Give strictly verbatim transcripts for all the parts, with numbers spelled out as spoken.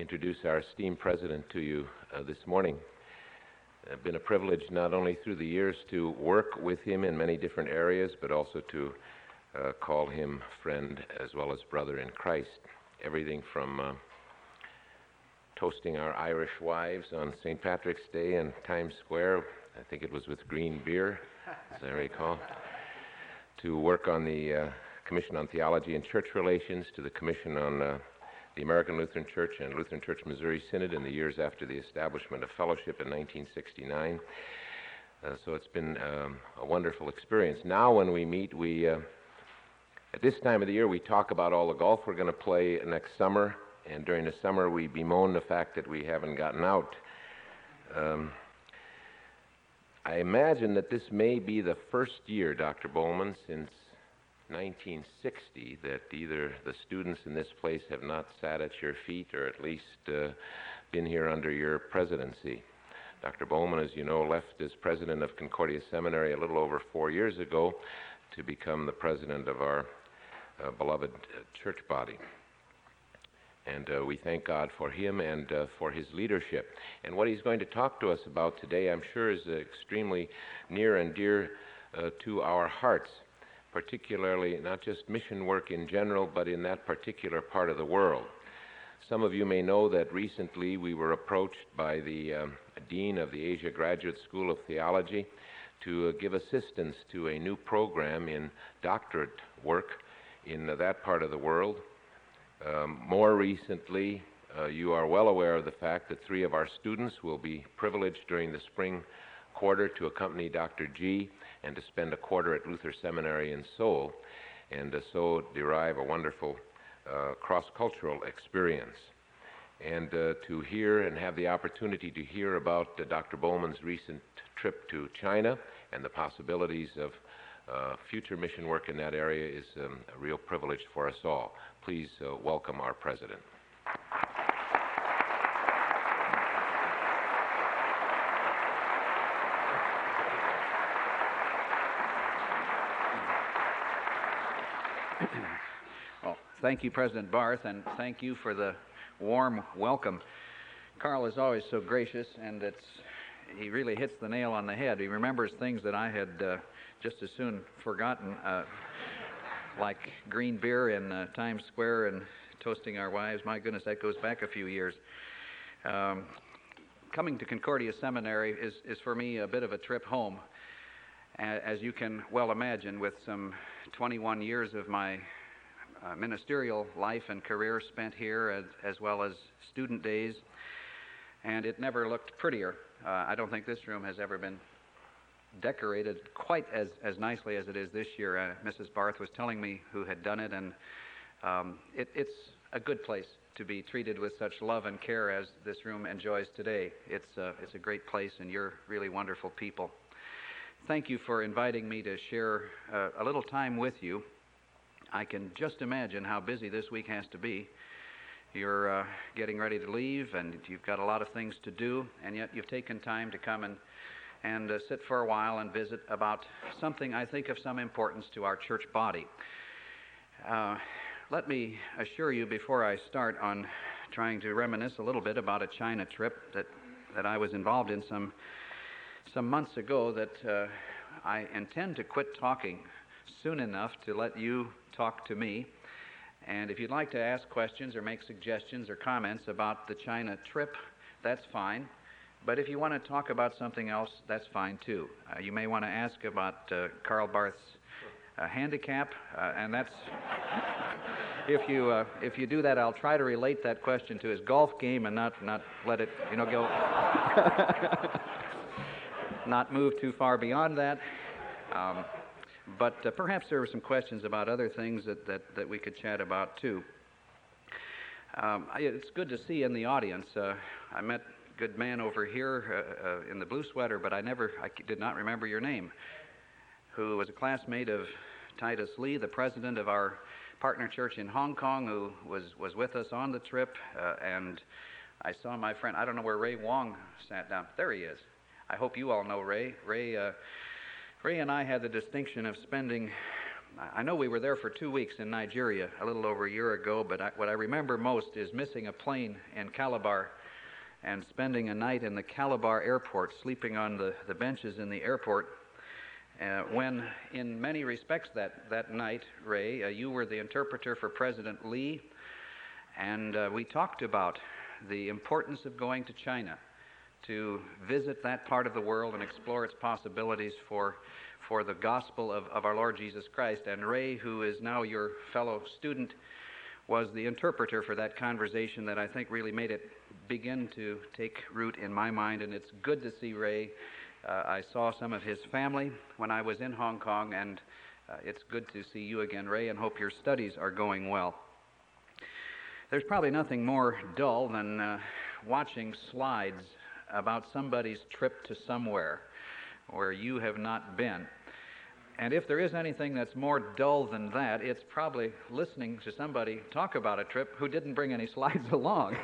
introduce our esteemed president to you uh, this morning. It's been a privilege not only through the years to work with him in many different areas, but also to uh, call him friend as well as brother in Christ. Everything from uh, toasting our Irish wives on Saint Patrick's Day in Times Square, I think it was with green beer, as I recall, to work on the uh, Commission on Theology and Church Relations, to the Commission on uh, the American Lutheran Church and Lutheran Church Missouri Synod in the years after the establishment of fellowship in nineteen sixty-nine. Uh, so it's been um, a wonderful experience. Now when we meet, we, uh, at this time of the year, we talk about all the golf we're going to play next summer, and during the summer we bemoan the fact that we haven't gotten out. Um, I imagine that this may be the first year, Doctor Bowman, since nineteen sixty that either the students in this place have not sat at your feet or at least uh, been here under your presidency. Doctor Bowman, as you know, left as president of Concordia Seminary a little over four years ago to become the president of our uh, beloved uh, church body. And uh, we thank God for him and uh, for his leadership. And what he's going to talk to us about today, I'm sure, is uh, extremely near and dear uh, to our hearts, particularly not just mission work in general, but in that particular part of the world. Some of you may know that recently we were approached by the um, Dean of the Asia Graduate School of Theology to uh, give assistance to a new program in doctorate work in uh, that part of the world. Um, more recently, uh, you are well aware of the fact that three of our students will be privileged during the spring quarter to accompany Doctor G and to spend a quarter at Luther Seminary in Seoul, and uh, so derive a wonderful uh, cross-cultural experience. And uh, to hear and have the opportunity to hear about uh, Doctor Bowman's recent trip to China and the possibilities of uh, future mission work in that area is um, a real privilege for us all. Please uh, welcome our president. Well, thank you, President Barth, and thank you for the warm welcome. Carl is always so gracious, and it's he really hits the nail on the head. He remembers things that I had uh, just as soon forgotten, uh, like green beer in uh, Times Square and toasting our wives. My goodness, that goes back a few years. Um, coming to Concordia Seminary is, is for me a bit of a trip home. As you can well imagine, with some twenty-one years of my uh, ministerial life and career spent here, as, as well as student days, and it never looked prettier. Uh, I don't think this room has ever been decorated quite as, as nicely as it is this year. Uh, Missus Barth was telling me who had done it, and um, it, it's a good place to be treated with such love and care as this room enjoys today. It's, uh, it's a great place, and you're really wonderful people. Thank you for inviting me to share uh, a little time with you. I can just imagine how busy this week has to be. You're uh, getting ready to leave, and you've got a lot of things to do, and yet you've taken time to come and, and uh, sit for a while and visit about something I think of some importance to our church body. Uh, let me assure you before I start on trying to reminisce a little bit about a China trip that, that I was involved in some some months ago that uh, I intend to quit talking soon enough to let you talk to me. And if you'd like to ask questions or make suggestions or comments about the China trip, that's fine. But if you want to talk about something else, that's fine too. Uh, you may want to ask about uh, Karl Barth's uh, handicap, uh, and that's if you uh, if you do that, I'll try to relate that question to his golf game and not not let it you know go. Not move too far beyond that. Um, but uh, perhaps there were some questions about other things that, that, that we could chat about too. Um, I, it's good to see in the audience. Uh, I met a good man over here uh, uh, in the blue sweater, but I never, I did not remember your name, who was a classmate of Titus Lee, the president of our partner church in Hong Kong, who was, was with us on the trip. Uh, and I saw my friend, I don't know where Ray Wong sat down. There he is. I hope you all know Ray. Ray, uh, Ray and I had the distinction of spending I I know we were there for two weeks in Nigeria a little over a year ago, but I, what I remember most is missing a plane in Calabar and spending a night in the Calabar airport, sleeping on the, the benches in the airport, uh, when in many respects that, that night, Ray, uh, you were the interpreter for President Lee, and uh, we talked about the importance of going to China to visit that part of the world and explore its possibilities for for the gospel of, of our Lord Jesus Christ. And Ray, who is now your fellow student, was the interpreter for that conversation that I think really made it begin to take root in my mind. And it's good to see Ray. Uh, I saw some of his family when I was in Hong Kong, and uh, it's good to see you again, Ray, and hope your studies are going well. There's probably nothing more dull than uh, watching slides about somebody's trip to somewhere where you have not been. And if there is anything that's more dull than that, it's probably listening to somebody talk about a trip who didn't bring any slides along.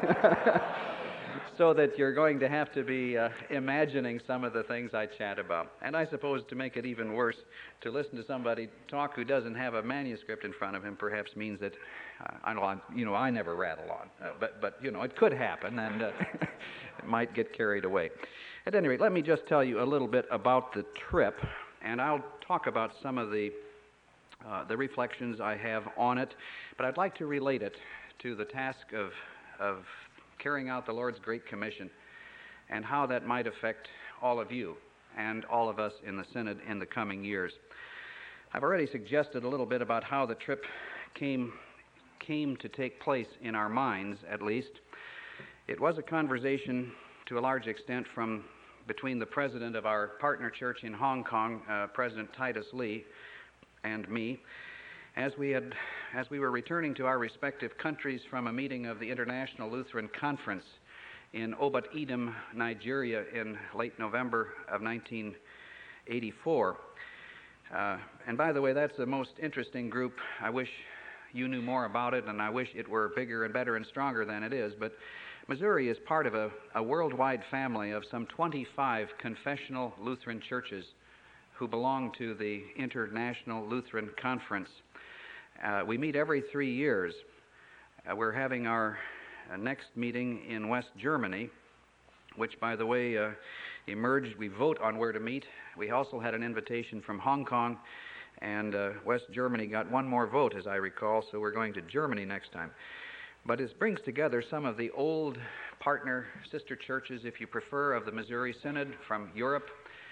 So that you're going to have to be uh, imagining some of the things I chat about. And I suppose to make it even worse, to listen to somebody talk who doesn't have a manuscript in front of him perhaps means that, uh, I know, you know, I never rattle on. Uh, but, but, you know, it could happen, and uh, it might get carried away. At any rate, let me just tell you a little bit about the trip, and I'll talk about some of the uh, the reflections I have on it, but I'd like to relate it to the task of of carrying out the Lord's Great Commission and how that might affect all of you and all of us in the Synod in the coming years. I've already suggested a little bit about how the trip came came to take place in our minds, at least. It was a conversation to a large extent from between the president of our partner church in Hong Kong, uh, President Titus Lee, and me, as we had, as we were returning to our respective countries from a meeting of the International Lutheran Conference in Obat Edom, Nigeria, in late November of nineteen eighty-four. Uh, and by the way, that's the most interesting group. I wish you knew more about it, and I wish it were bigger and better and stronger than it is, but Missouri is part of a, a worldwide family of some twenty-five confessional Lutheran churches who belong to the International Lutheran Conference. Uh, we meet every three years. Uh, we're having our uh, next meeting in West Germany, which, by the way, uh, emerged. We vote on where to meet. We also had an invitation from Hong Kong, and uh, West Germany got one more vote, as I recall, so we're going to Germany next time. But it brings together some of the old partner sister churches, if you prefer, of the Missouri Synod from Europe,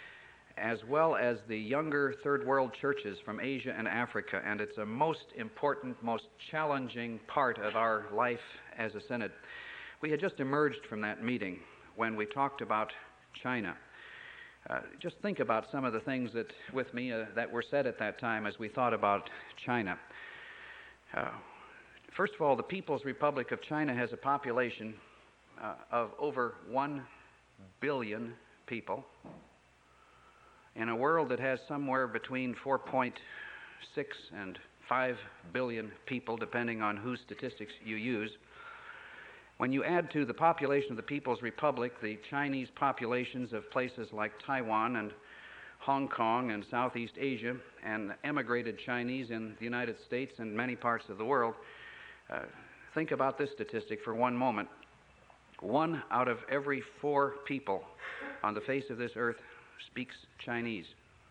as well as the younger third world churches from Asia and Africa. And it's a most important, most challenging part of our life as a Synod. We had just emerged from that meeting when we talked about China. Uh, just think about some of the things that, with me, uh, that were said at that time as we thought about China. Uh, First of all, the People's Republic of China has a population uh, of over one billion people in a world that has somewhere between four point six and five billion people, depending on whose statistics you use. When you add to the population of the People's Republic the Chinese populations of places like Taiwan and Hong Kong and Southeast Asia and emigrated Chinese in the United States and many parts of the world, Uh, think about this statistic for one moment. One out of every four people on the face of this earth speaks Chinese.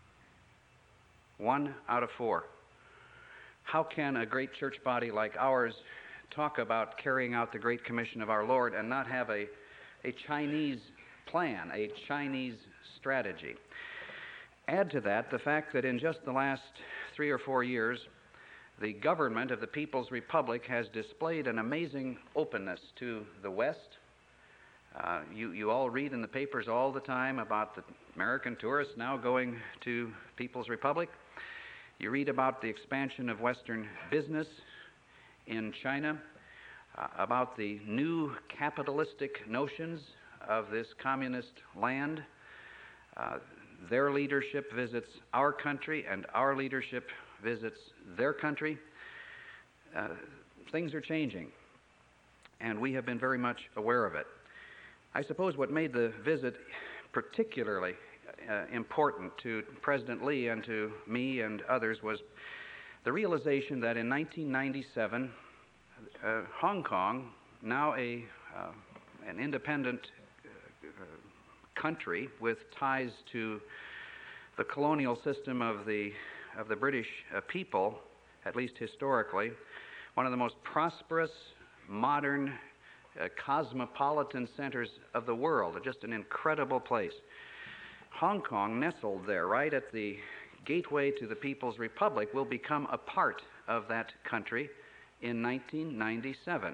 One out of four. How can a great church body like ours talk about carrying out the Great Commission of our Lord and not have a, a Chinese plan, a Chinese strategy? Add to that the fact that in just the last three or four years, the government of the People's Republic has displayed an amazing openness to the West. Uh, you, you all read in the papers all the time about the American tourists now going to People's Republic. You read about the expansion of Western business in China, uh, about the new capitalistic notions of this communist land. Uh, their leadership visits our country, and our leadership visits their country. Uh, things are changing, and we have been very much aware of it. I suppose what made the visit particularly uh, important to President Lee and to me and others was the realization that in nineteen ninety-seven, uh, Hong Kong, now a, uh, an independent uh, country with ties to the colonial system of the, of the British uh, people, at least historically, one of the most prosperous, modern, uh, cosmopolitan centers of the world, just an incredible place. Hong Kong, nestled there, right at the gateway to the People's Republic, will become a part of that country in nineteen ninety-seven.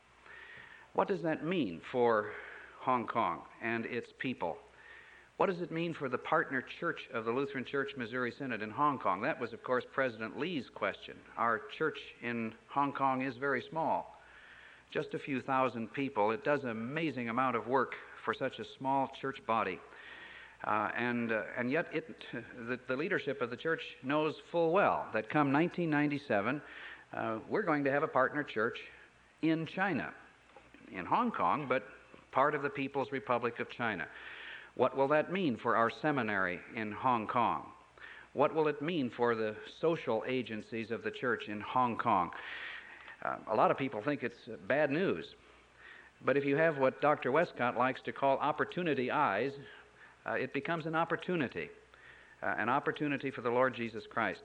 What does that mean for Hong Kong and its people? What does it mean for the partner church of the Lutheran Church Missouri Synod in Hong Kong? That was, of course, President Lee's question. Our church in Hong Kong is very small, just a few thousand people. It does an amazing amount of work for such a small church body. Uh, and, uh, and yet it, the, the leadership of the church knows full well that come nineteen ninety-seven, uh, we're going to have a partner church in China, in Hong Kong, but part of the People's Republic of China. What will that mean for our seminary in Hong Kong? What will it mean for the social agencies of the church in Hong Kong? Uh, a lot of people think it's uh, bad news, but if you have what Doctor Westcott likes to call opportunity eyes, uh, it becomes an opportunity, uh, an opportunity for the Lord Jesus Christ.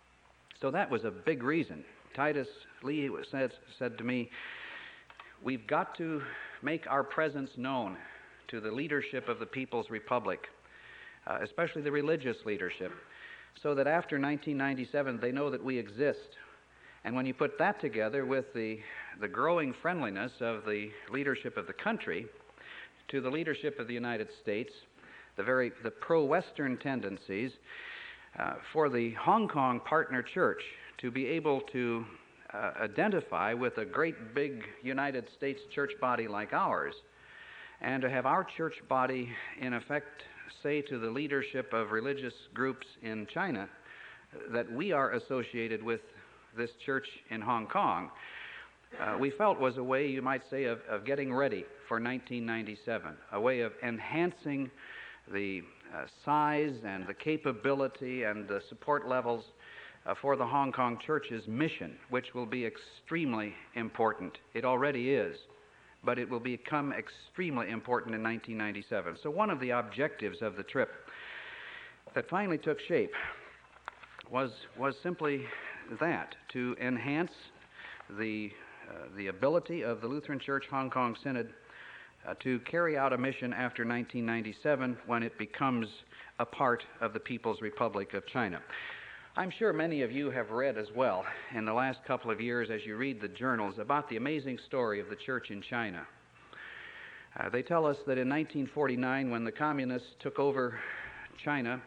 So that was a big reason. Titus Lee said, said to me, we've got to make our presence known to the leadership of the People's Republic, uh, especially the religious leadership, so that after nineteen ninety-seven they know that we exist. And when you put that together with the, the growing friendliness of the leadership of the country to the leadership of the United States, the very the pro-Western tendencies, uh, for the Hong Kong partner church to be able to uh, identify with a great big United States church body like ours, and to have our church body, in effect, say to the leadership of religious groups in China that we are associated with this church in Hong Kong, uh, we felt was a way, you might say, of, of getting ready for nineteen ninety-seven, a way of enhancing the uh, size and the capability and the support levels uh, for the Hong Kong church's mission, which will be extremely important. It already is, but it will become extremely important in nineteen ninety-seven. So one of the objectives of the trip that finally took shape was, was simply that, to enhance the, uh, the ability of the Lutheran Church Hong Kong Synod uh, to carry out a mission after nineteen ninety-seven, when it becomes a part of the People's Republic of China. I'm sure many of you have read as well in the last couple of years, as you read the journals, about the amazing story of the church in China. Uh, they tell us that in nineteen forty-nine, when the communists took over China,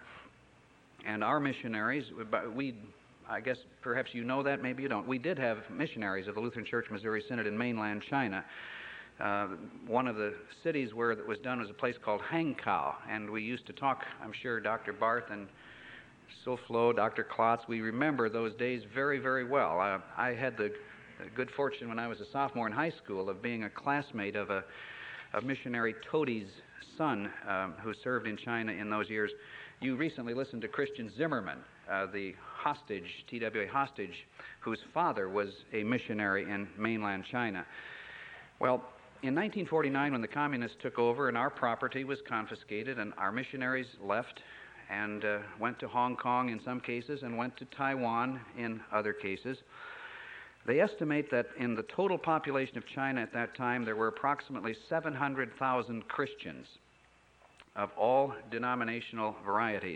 and our missionaries, we, I guess perhaps you know that, maybe you don't, we did have missionaries of the Lutheran Church Missouri Synod in mainland China. Uh, one of the cities where it was done was a place called Hankow, and we used to talk, I'm sure Doctor Barth and Silflo, Doctor Klotz, we remember those days very, very well. Uh, I had the good fortune when I was a sophomore in high school of being a classmate of a of missionary Toadi's son, um, who served in China in those years. You recently listened to Christian Zimmerman, uh, the hostage, T W A hostage, whose father was a missionary in mainland China. Well, in nineteen forty-nine, when the communists took over and our property was confiscated and our missionaries left and uh, went to Hong Kong in some cases and went to Taiwan in other cases, they estimate that in the total population of China at that time, there were approximately seven hundred thousand Christians of all denominational varieties.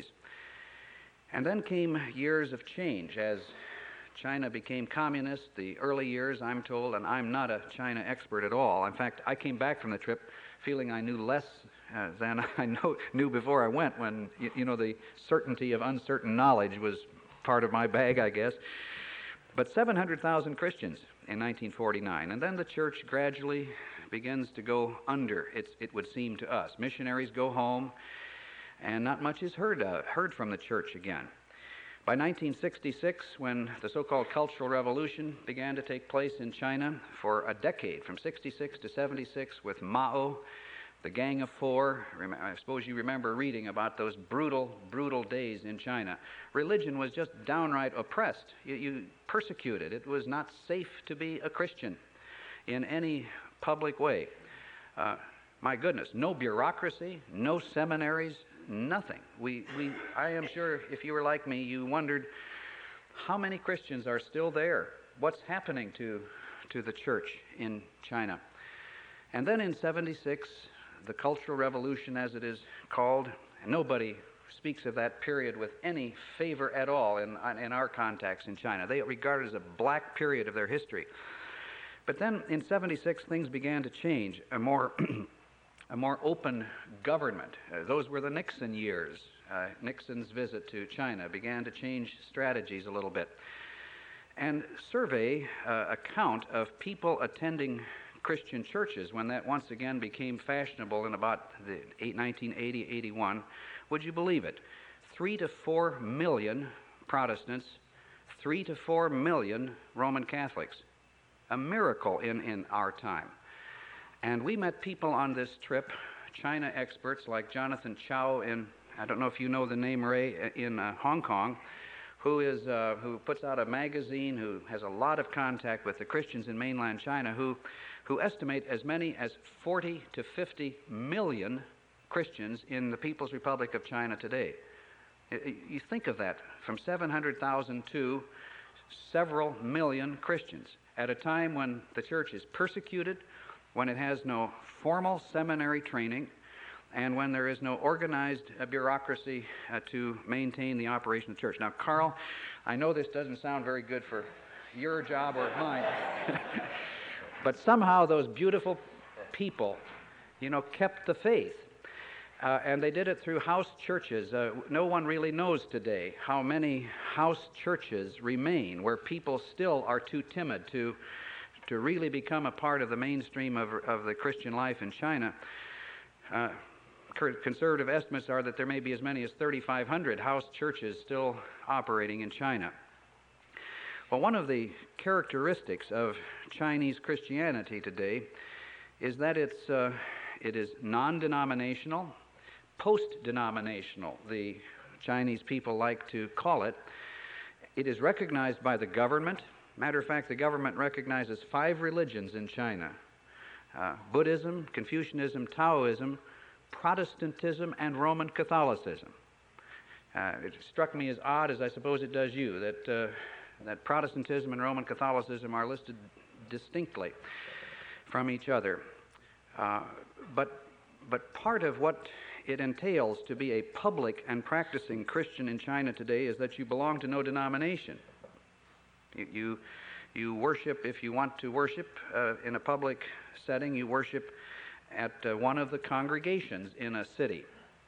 And then came years of change as China became communist. The early years, I'm told, and I'm not a China expert at all. In fact, I came back from the trip feeling I knew less uh, than I know, knew before I went, when, you, you know, the certainty of uncertain knowledge was part of my bag, I guess. But seven hundred thousand Christians in nineteen forty-nine, and then the church gradually begins to go under, it's, it would seem to us. Missionaries go home, and not much is heard, uh, heard from the church again. By nineteen sixty-six, when the so-called Cultural Revolution began to take place in China for a decade, from sixty-six to seventy-six, with Mao, the Gang of Four. I suppose you remember reading about those brutal, brutal days in China. Religion was just downright oppressed. You, you persecuted. It was not safe to be a Christian in any public way. Uh, my goodness, no bureaucracy, no seminaries, nothing. We, we, I am sure if you were like me, you wondered how many Christians are still there. What's happening to, to the church in China? And then in seventy-six, the Cultural Revolution, as it is called, nobody speaks of that period with any favor at all in, in our contacts in China. They regard it as a black period of their history. But then in seventy-six, things began to change. A more, a more open government. Uh, those were the Nixon years. Uh, Nixon's visit to China began to change strategies a little bit. And survey uh, account of people attending Christian churches when that once again became fashionable in about the nineteen eighty, eighty-one. Would you believe it? Three to four million Protestants, three to four million Roman Catholics. A miracle in, in our time. And we met people on this trip, China experts like Jonathan Chow in, I don't know if you know the name, Ray, in uh, Hong Kong, who is uh, who puts out a magazine, who has a lot of contact with the Christians in mainland China, who who estimate as many as forty to fifty million Christians in the People's Republic of China today. You think of that, from seven hundred thousand to several million Christians at a time when the church is persecuted, when it has no formal seminary training, and when there is no organized uh, bureaucracy uh, to maintain the operation of the church. Now, Carl, I know this doesn't sound very good for your job or mine, but somehow those beautiful people, you know, kept the faith. Uh, and they did it through house churches. Uh, no one really knows today how many house churches remain where people still are too timid to to really become a part of the mainstream of, of the Christian life in China. Uh, conservative estimates are that there may be as many as thirty-five hundred house churches still operating in China. Well, one of the characteristics of Chinese Christianity today is that it's uh, it is non-denominational, post-denominational, the Chinese people like to call it. It is recognized by the government. Matter of fact, the government recognizes five religions in China: uh, Buddhism, Confucianism, Taoism, Protestantism, and Roman Catholicism. Uh, it struck me as odd, as I suppose it does you, that, uh, that Protestantism and Roman Catholicism are listed distinctly from each other. Uh, but, but part of what it entails to be a public and practicing Christian in China today is that you belong to no denomination. You, you, you worship, if you want to worship uh, in a public setting, you worship at uh, one of the congregations in a city.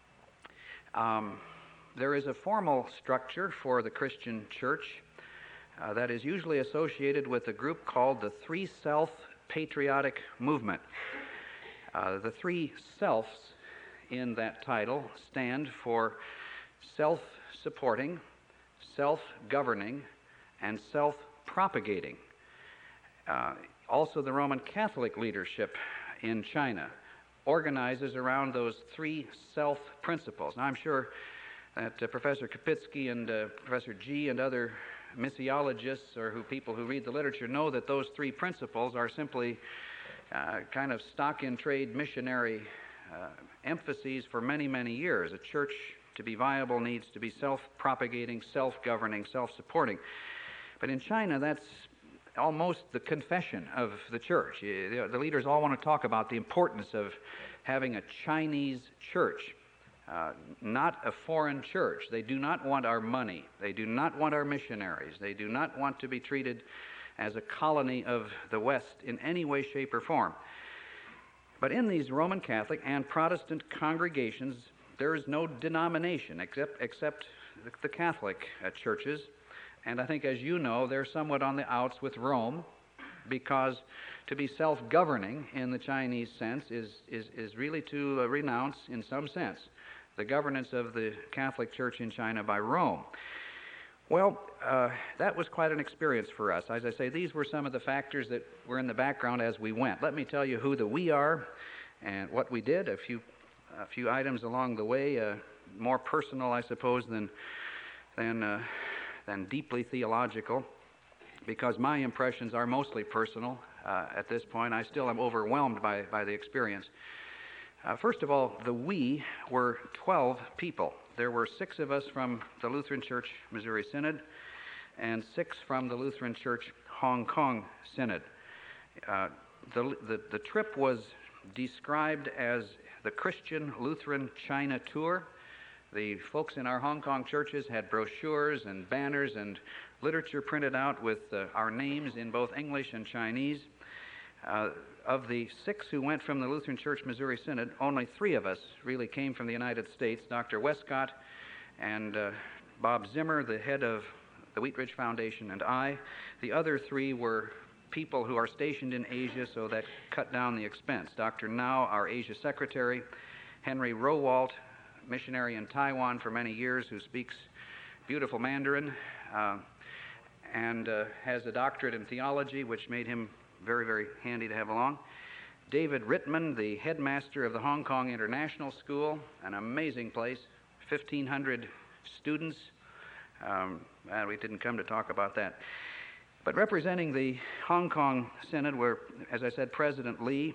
Um, there is a formal structure for the Christian church uh, that is usually associated with a group called the Three Self Patriotic Movement. Uh, the three selves in that title stand for self-supporting, self-governing, and self-propagating. Uh, also, the Roman Catholic leadership in China organizes around those three self-principles. Now, I'm sure that uh, Professor Kapitsky and uh, Professor G and other missiologists or who people who read the literature know that those three principles are simply uh, kind of stock-in-trade missionary uh, emphases for many, many years. A church, to be viable, needs to be self-propagating, self-governing, self-supporting. But in China, that's almost the confession of the church. The leaders all want to talk about the importance of having a Chinese church, uh, not a foreign church. They do not want our money. They do not want our missionaries. They do not want to be treated as a colony of the West in any way, shape, or form. But in these Roman Catholic and Protestant congregations, there is no denomination except, except the, the Catholic uh, churches. And I think, as you know, they're somewhat on the outs with Rome, because to be self-governing in the Chinese sense is, is, is really to uh, renounce, in some sense, the governance of the Catholic Church in China by Rome. Well, uh, that was quite an experience for us. As I say, these were some of the factors that were in the background as we went. Let me tell you who the we are And what we did, a few, a few items along the way, uh, more personal, I suppose, than, than, uh, than deeply theological, because my impressions are mostly personal. Uh, at this point, I still am overwhelmed by, by the experience. Uh, first of all, the we were twelve people. There were six of us from the Lutheran Church Missouri Synod and six from the Lutheran Church Hong Kong Synod. Uh, the, the, the trip was described as the Christian Lutheran China Tour. The folks in our Hong Kong churches had brochures and banners and literature printed out with uh, our names in both English and Chinese. Uh, of the six who went from the Lutheran Church Missouri Synod, only three of us really came from the United States, Doctor Westcott and uh, Bob Zimmer, the head of the Wheat Ridge Foundation, and I. The other three were people who are stationed in Asia, so that cut down the expense. Doctor Now, our Asia Secretary, Henry Rowalt, missionary in Taiwan for many years, who speaks beautiful Mandarin, uh, and uh, has a doctorate in theology, which made him very, very handy to have along. David Rittman, the headmaster of the Hong Kong International School, an amazing place, fifteen hundred students. Um, and we didn't come to talk about that. But representing the Hong Kong Synod were, as I said, President Lee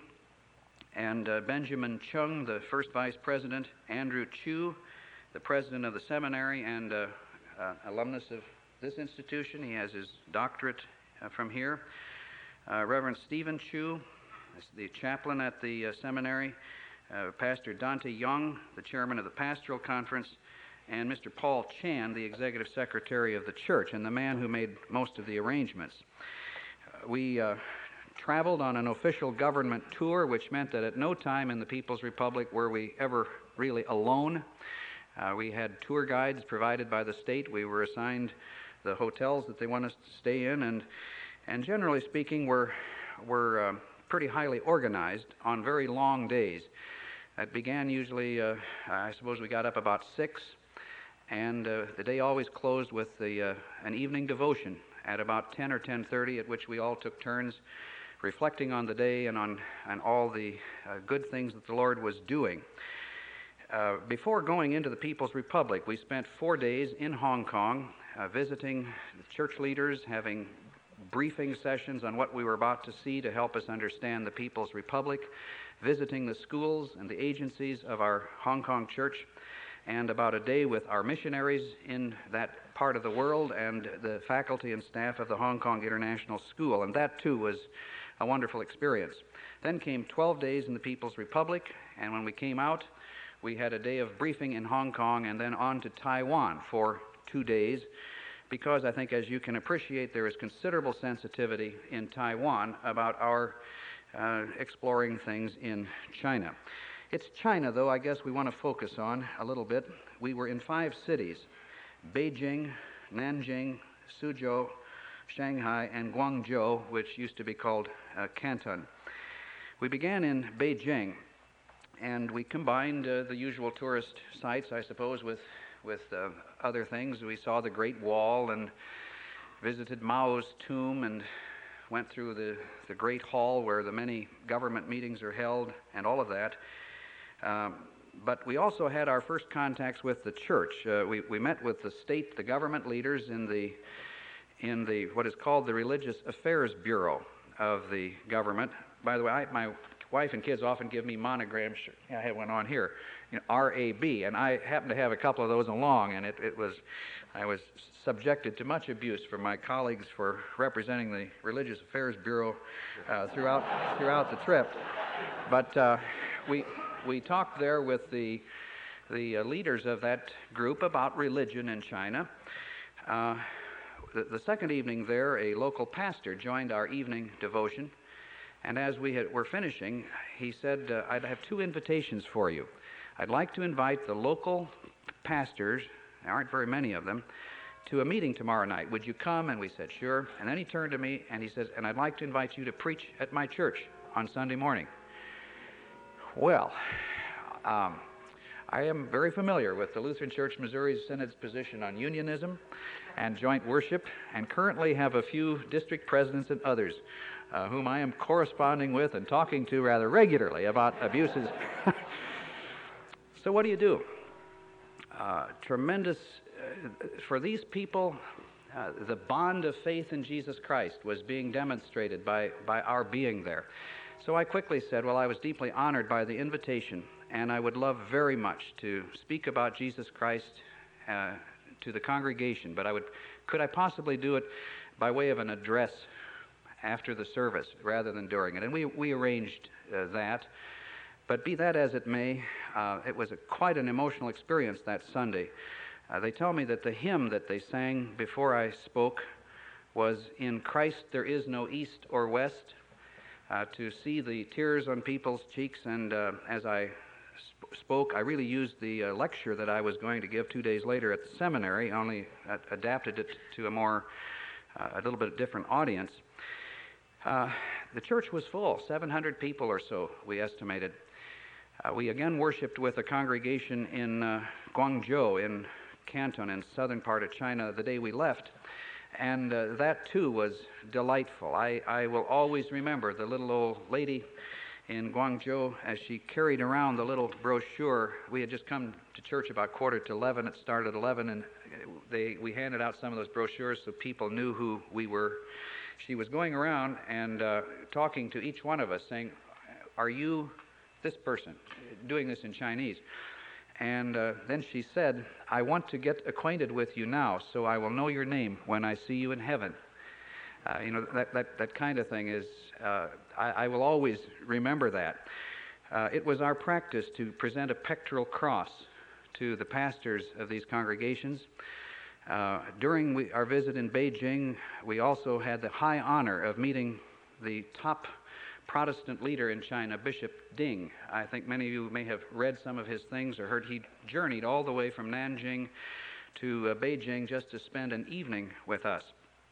and uh, Benjamin Chung, the first vice president, Andrew Chu, the president of the seminary and uh, uh, alumnus of this institution. He has his doctorate uh, from here. Uh, Reverend Stephen Chu, the chaplain at the uh, seminary, uh, Pastor Dante Young, the chairman of the pastoral conference, and Mister Paul Chan, the executive secretary of the church, and the man who made most of the arrangements. Uh, we uh, traveled on an official government tour, which meant that at no time in the People's Republic were we ever really alone. Uh, we had tour guides provided by the state. We were assigned the hotels that they want us to stay in, and And generally speaking, we're, we're uh, pretty highly organized on very long days. That began usually, uh, I suppose we got up about six, and uh, the day always closed with the, uh, an evening devotion at about ten or ten thirty, at which we all took turns reflecting on the day and on, on all the uh, good things that the Lord was doing. Uh, before going into the People's Republic, we spent four days in Hong Kong uh, visiting the church leaders, having briefing sessions on what we were about to see to help us understand the People's Republic, visiting the schools and the agencies of our Hong Kong church, and about a day with our missionaries in that part of the world and the faculty and staff of the Hong Kong International School. And that, too, was a wonderful experience. Then came twelve days in the People's Republic, and when we came out, we had a day of briefing in Hong Kong and then on to Taiwan for two days, because I think, as you can appreciate, there is considerable sensitivity in Taiwan about our uh, exploring things in China. It's China, though, I guess we want to focus on a little bit. We were in five cities: Beijing, Nanjing, Suzhou, Shanghai, and Guangzhou, which used to be called uh, Canton. We began in Beijing, and we combined uh, the usual tourist sites, I suppose, with with uh, other things. We saw the Great Wall and visited Mao's tomb and went through the, the Great Hall where the many government meetings are held and all of that. Um, but we also had our first contacts with the church. Uh, we, we met with the state, the government leaders in the, in the what is called the Religious Affairs Bureau of the government. By the way, I, my wife and kids often give me monograms. I have one on here, you know, R A B, and I happen to have a couple of those along, and it, it was, I was subjected to much abuse from my colleagues for representing the Religious Affairs Bureau uh, throughout throughout the trip. But uh, we we talked there with the the uh, leaders of that group about religion in China. Uh, the, the second evening there, a local pastor joined our evening devotion. And as we had, were finishing, he said, uh, I'd have two invitations for you. I'd like to invite the local pastors, there aren't very many of them, to a meeting tomorrow night. Would you come? And we said, sure. And then he turned to me and he says, and I'd like to invite you to preach at my church on Sunday morning. Well, um, I am very familiar with the Lutheran Church Missouri Synod's position on unionism and joint worship, and currently have a few district presidents and others uh, whom I am corresponding with and talking to rather regularly about abuses. So what do you do? Uh, tremendous, uh, for these people, uh, the bond of faith in Jesus Christ was being demonstrated by, by our being there. So I quickly said, well, I was deeply honored by the invitation, and I would love very much to speak about Jesus Christ uh, to the congregation, but I would, could I possibly do it by way of an address after the service rather than during it? And we, we arranged uh, that. But be that as it may, uh, it was a, quite an emotional experience that Sunday. Uh, they tell me that the hymn that they sang before I spoke was, "In Christ there is no east or west." Uh, to see the tears on people's cheeks, and uh, as I sp- spoke, I really used the uh, lecture that I was going to give two days later at the seminary, only uh, adapted it to a more, uh, a little bit different audience. Uh, the church was full, seven hundred people or so, we estimated. Uh, we again worshipped with a congregation in uh, Guangzhou, in Canton, in southern part of China, the day we left. And uh, that, too, was delightful. I, I will always remember the little old lady in Guangzhou as she carried around the little brochure. We had just come to church about quarter to eleven. It started at eleven, and they, we handed out some of those brochures so people knew who we were. She was going around and uh, talking to each one of us, saying, "Are you this person?" Doing this in Chinese. And uh, then she said, "I want to get acquainted with you now, so I will know your name when I see you in heaven." Uh, you know, that, that, that kind of thing is, uh, I, I will always remember that. Uh, it was our practice to present a pectoral cross to the pastors of these congregations. Uh, during we, our visit in Beijing, we also had the high honor of meeting the top Protestant leader in China, Bishop Ding. I think many of you may have read some of his things or heard he journeyed all the way from Nanjing to uh, Beijing just to spend an evening with us.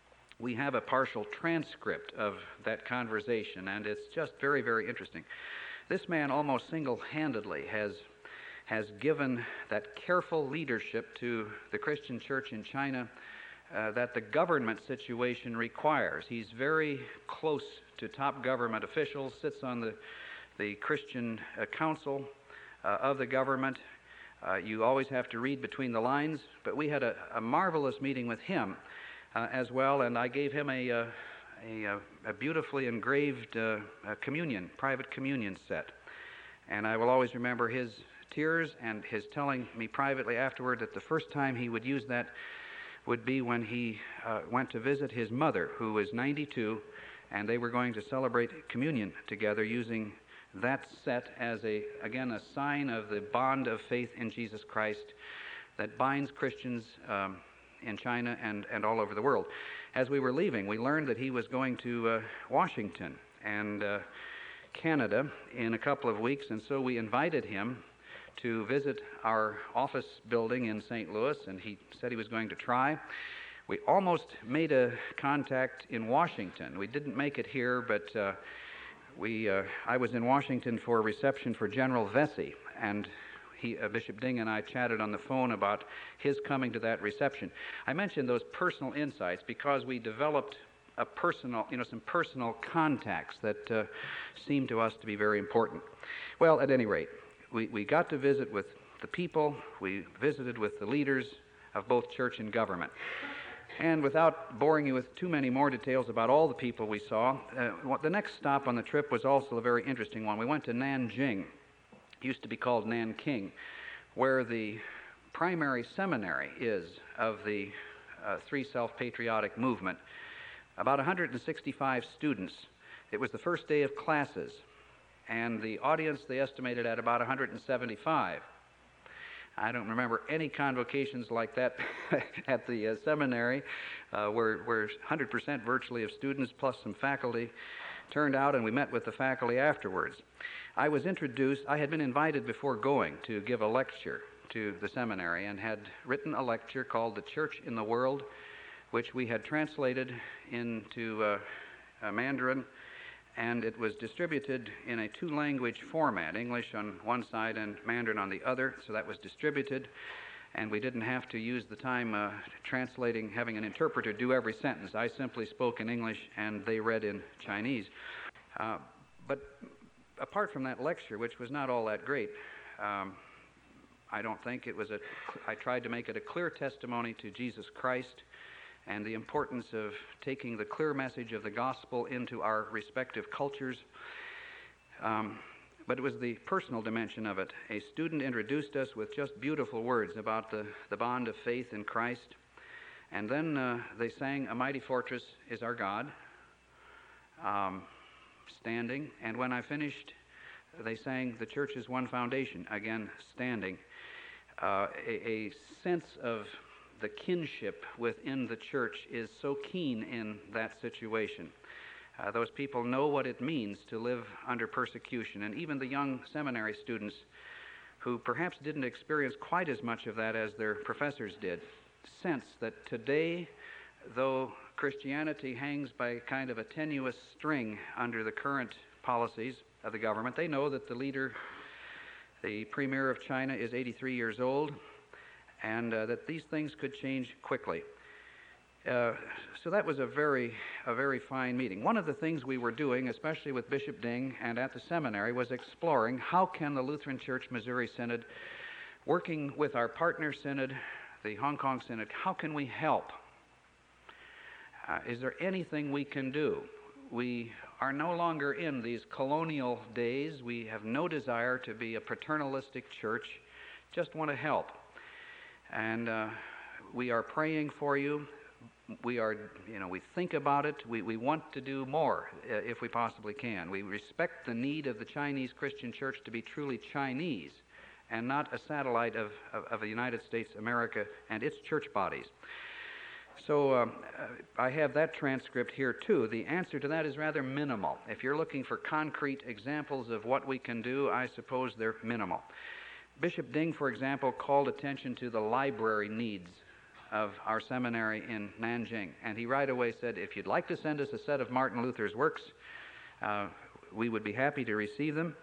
We have a partial transcript of that conversation, and it's just very, very interesting. This man almost single-handedly has, has given that careful leadership to the Christian church in China Uh, that the government situation requires. He's very close to top government officials, sits on the, the Christian uh, council uh, of the government. Uh, you always have to read between the lines, but we had a, a marvelous meeting with him uh, as well, and I gave him a, a, a, a beautifully engraved uh, a communion, private communion set. And I will always remember his tears and his telling me privately afterward that the first time he would use that would be when he uh, went to visit his mother, who was ninety-two, and they were going to celebrate communion together using that set as, a again, a sign of the bond of faith in Jesus Christ that binds Christians um, in China and, and all over the world. As we were leaving, we learned that he was going to uh, Washington and uh, Canada in a couple of weeks, and so we invited him to visit our office building in Saint Louis, and he said he was going to try. We almost made a contact in Washington. We didn't make it here, but uh, we, uh, I was in Washington for a reception for General Vesey, and he, uh, Bishop Ding and I chatted on the phone about his coming to that reception. I mentioned those personal insights because we developed a personal, you know, some personal contacts that uh, seemed to us to be very important. Well, at any rate, We, we got to visit with the people, we visited with the leaders of both church and government. And without boring you with too many more details about all the people we saw, uh, the next stop on the trip was also a very interesting one. We went to Nanjing, used to be called Nanking, where the primary seminary is of the uh, Three Self-Patriotic Movement. About one hundred sixty-five students. It was the first day of classes, and the audience they estimated at about one hundred seventy-five. I don't remember any convocations like that at the uh, seminary, uh, where, where one hundred percent virtually of students plus some faculty turned out, and we met with the faculty afterwards. I was introduced, I had been invited before going to give a lecture to the seminary and had written a lecture called The Church in the World, which we had translated into uh, uh, Mandarin, and it was distributed in a two-language format, English on one side and Mandarin on the other, so that was distributed. and we didn't have to use the time uh, translating, having an interpreter do every sentence. I simply spoke in English, and they read in Chinese. Uh, but apart from that lecture, which was not all that great, um, I don't think it was a, I tried to make it a clear testimony to Jesus Christ and the importance of taking the clear message of the gospel into our respective cultures. Um, but it was the personal dimension of it. A student introduced us with just beautiful words about the, the bond of faith in Christ. And then uh, they sang, "A Mighty Fortress is Our God," um, standing. And when I finished, they sang, "The Church is One Foundation," again standing. Uh, a, a sense of the kinship within the church is so keen in that situation. Uh, those people know what it means to live under persecution, and even the young seminary students who perhaps didn't experience quite as much of that as their professors did, sense that today, though Christianity hangs by kind of a tenuous string under the current policies of the government, they know that the leader, the premier of China, is eighty-three years old, and uh, that these things could change quickly. Uh, so that was a very, a very fine meeting. One of the things we were doing, especially with Bishop Ding and at the seminary, was exploring how can the Lutheran Church Missouri Synod, working with our partner synod, the Hong Kong Synod, how can we help? Uh, is there anything we can do? We are no longer in these colonial days. We have no desire to be a paternalistic church, just want to help. And uh, we are praying for you. We are, you know, we think about it. We, we want to do more uh, if we possibly can. We respect the need of the Chinese Christian church to be truly Chinese and not a satellite of, of, of the United States, America, and its church bodies. So um, I have that transcript here too. The answer to that is rather minimal. If you're looking for concrete examples of what we can do, I suppose they're minimal. Bishop Ding, for example, called attention to the library needs of our seminary in Nanjing, and he right away said, if you'd like to send us a set of Martin Luther's works, uh, we would be happy to receive them.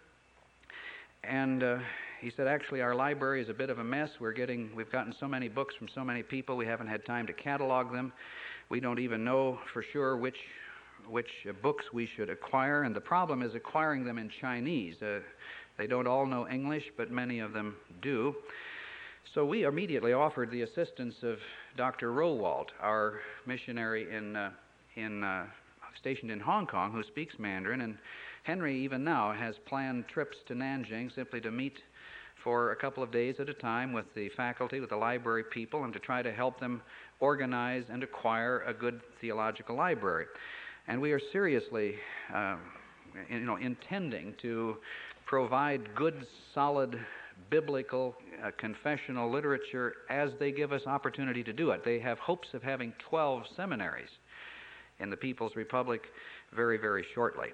And uh, he said, actually, our library is a bit of a mess. We're getting, we've gotten so many books from so many people, we haven't had time to catalog them. We don't even know for sure which, which uh, books we should acquire, and the problem is acquiring them in Chinese. Uh, they don't all know English, but many of them do. So we immediately offered the assistance of Doctor Rowald, our missionary in, uh, in, uh, stationed in Hong Kong, who speaks Mandarin, and Henry even now has planned trips to Nanjing simply to meet for a couple of days at a time with the faculty, with the library people, and to try to help them organize and acquire a good theological library. And we are seriously, uh, you know, intending to provide good, solid, biblical, uh, confessional literature as they give us opportunity to do it. They have hopes of having twelve seminaries in the People's Republic very, very shortly.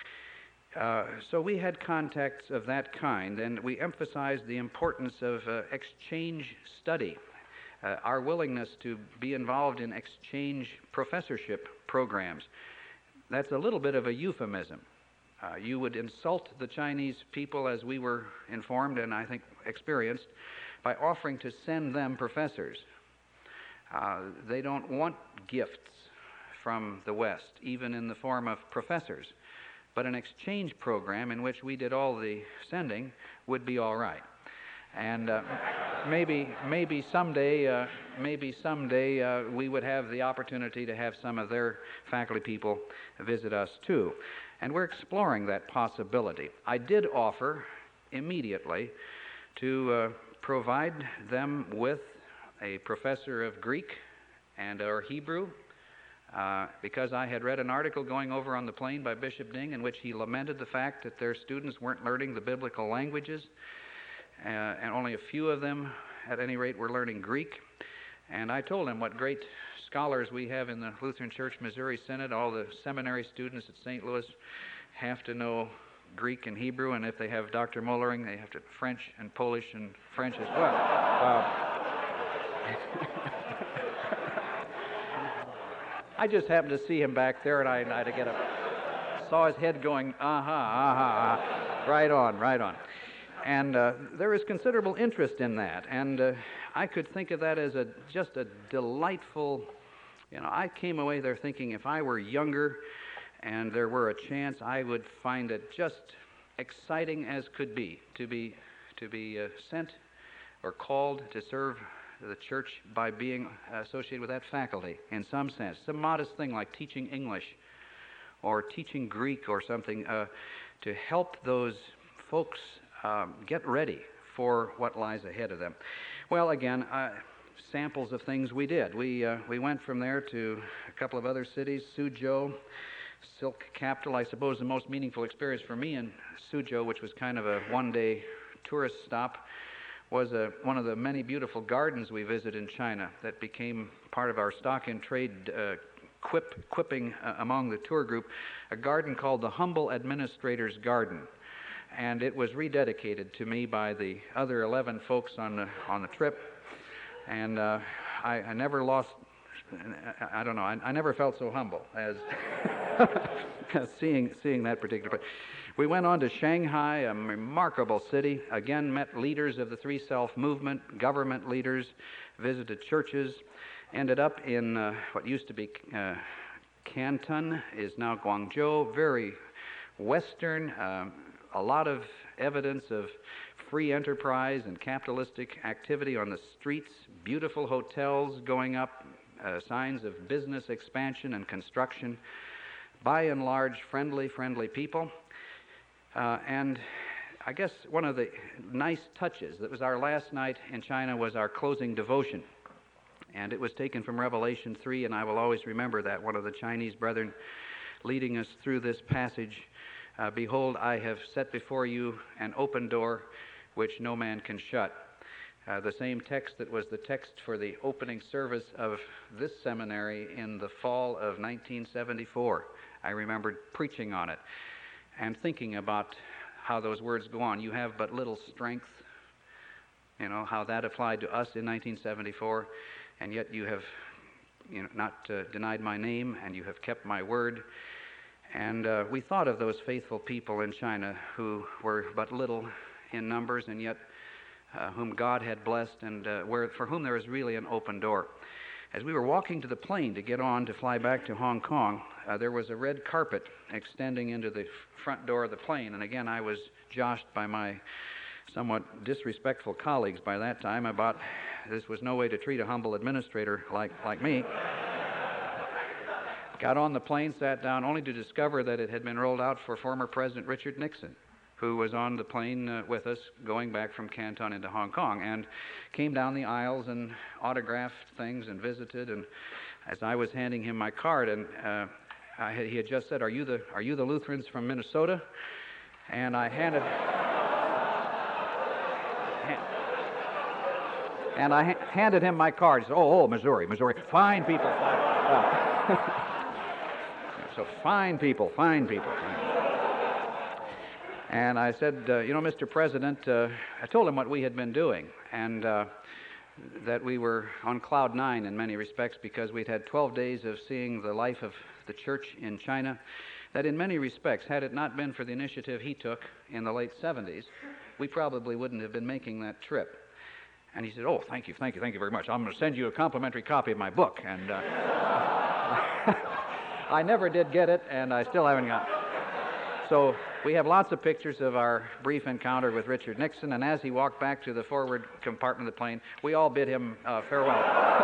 Uh, so we had contacts of that kind, and we emphasized the importance of uh, exchange study, uh, our willingness to be involved in exchange professorship programs. That's a little bit of a euphemism. Uh, you would insult the Chinese people, as we were informed and I think experienced, by offering to send them professors. Uh, they don't want gifts from the West, even in the form of professors. But an exchange program in which we did all the sending would be all right. And uh, maybe, maybe someday, uh, maybe someday uh, we would have the opportunity to have some of their faculty people visit us too. And we're exploring that possibility. I did offer immediately to uh, provide them with a professor of Greek and or Hebrew, uh, because I had read an article going over on the plane by Bishop Ding in which he lamented the fact that their students weren't learning the biblical languages, uh, and only a few of them, at any rate, were learning Greek. And I told him what great scholars we have in the Lutheran Church Missouri Synod. All the seminary students at Saint Louis have to know Greek and Hebrew, and if they have Doctor Mollering, they have to French and Polish and French as well. Uh, I just happened to see him back there, and I, I had to get up. Saw his head going, uh-huh, uh-huh, uh, right on, right on. And uh, there is considerable interest in that, and uh, I could think of that as a just a delightful, you know, I came away there thinking if I were younger and there were a chance, I would find it just exciting as could be to be to be uh, sent or called to serve the church by being associated with that faculty in some sense. Some modest thing like teaching English or teaching Greek or something uh, to help those folks um, get ready for what lies ahead of them. Well, again, uh, samples of things we did. We uh, we went from there to a couple of other cities, Suzhou, silk capital. I suppose the most meaningful experience for me in Suzhou, which was kind of a one-day tourist stop, was a, one of the many beautiful gardens we visited in China that became part of our stock in trade uh, quip, quipping uh, among the tour group, a garden called the Humble Administrator's Garden. And it was rededicated to me by the other eleven folks on the, on the trip. And uh, I, I never lost, I, I don't know, I, I never felt so humble as seeing, seeing that particular place. We went on to Shanghai, a remarkable city, again met leaders of the Three Self movement, government leaders, visited churches, ended up in uh, what used to be uh, Canton, is now Guangzhou, very Western, uh, a lot of evidence of free enterprise and capitalistic activity on the streets, beautiful hotels going up, uh, signs of business expansion and construction, by and large friendly, friendly people. Uh, and I guess one of the nice touches that was our last night in China was our closing devotion. And it was taken from Revelation three, and I will always remember that, one of the Chinese brethren leading us through this passage. Uh, Behold, I have set before you an open door which no man can shut. Uh, the same text that was the text for the opening service of this seminary in the fall of nineteen seventy-four. I remembered preaching on it and thinking about how those words go on. You have but little strength, you know, how that applied to us in nineteen seventy-four, and yet you have, you know, not uh, denied my name, and you have kept my word. And uh, we thought of those faithful people in China who were but little in numbers, and yet uh, whom God had blessed, and uh, where for whom there was really an open door. As we were walking to the plane to get on to fly back to Hong Kong, uh, there was a red carpet extending into the f- front door of the plane, and again I was joshed by my somewhat disrespectful colleagues by that time about this was no way to treat a humble administrator like, like me. Got on the plane, sat down, only to discover that it had been rolled out for former President Richard Nixon, who was on the plane uh, with us going back from Canton into Hong Kong, and came down the aisles and autographed things and visited. And as I was handing him my card, and uh, I had, he had just said, "Are you the are you the Lutherans from Minnesota?" And I handed and I ha- handed him my card. He said, "Oh, oh, Missouri, Missouri, fine people." Fine. So fine people, fine people. Fine. And I said, uh, you know, Mister President, uh, I told him what we had been doing, and uh, that we were on cloud nine in many respects because we'd had twelve days of seeing the life of the church in China, that in many respects, had it not been for the initiative he took in the late seventies, we probably wouldn't have been making that trip. And he said, "Oh, thank you, thank you, thank you very much. I'm going to send you a complimentary copy of my book." And uh, I never did get it, and I still haven't got it. So we have lots of pictures of our brief encounter with Richard Nixon, and as he walked back to the forward compartment of the plane, we all bid him uh, farewell.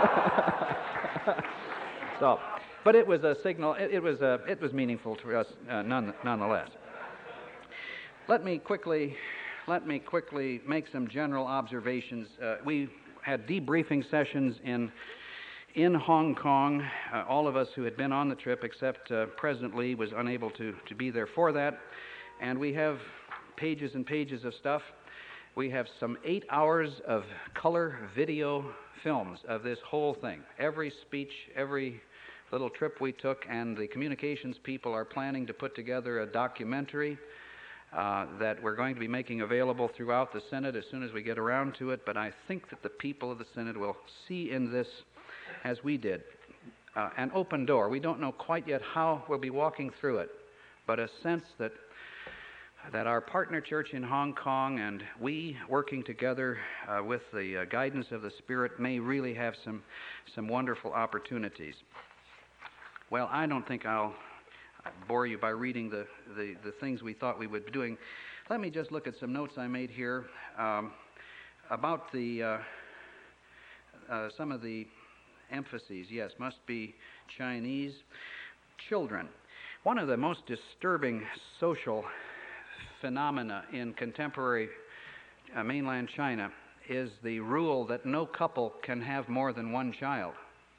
So, but it was a signal. It, it was a, it was meaningful to us, uh, none, nonetheless. Let me quickly, let me quickly make some general observations. Uh, we had debriefing sessions in. In Hong Kong, uh, all of us who had been on the trip, except uh, President Lee, was unable to, to be there for that. And we have pages and pages of stuff. We have some eight hours of color video films of this whole thing. Every speech, every little trip we took, and the communications people are planning to put together a documentary uh, that we're going to be making available throughout the Synod as soon as we get around to it. But I think that the people of the Synod will see in this, as we did, uh, an open door. We don't know quite yet how we'll be walking through it, but a sense that that our partner church in Hong Kong and we, working together uh, with the uh, guidance of the Spirit, may really have some, some wonderful opportunities. Well, I don't think I'll bore you by reading the, the, the things we thought we would be doing. Let me just look at some notes I made here um, about the uh, uh, some of the emphases. Yes, must be Chinese children. One of the most disturbing social phenomena in contemporary uh, mainland China is the rule that no couple can have more than one child.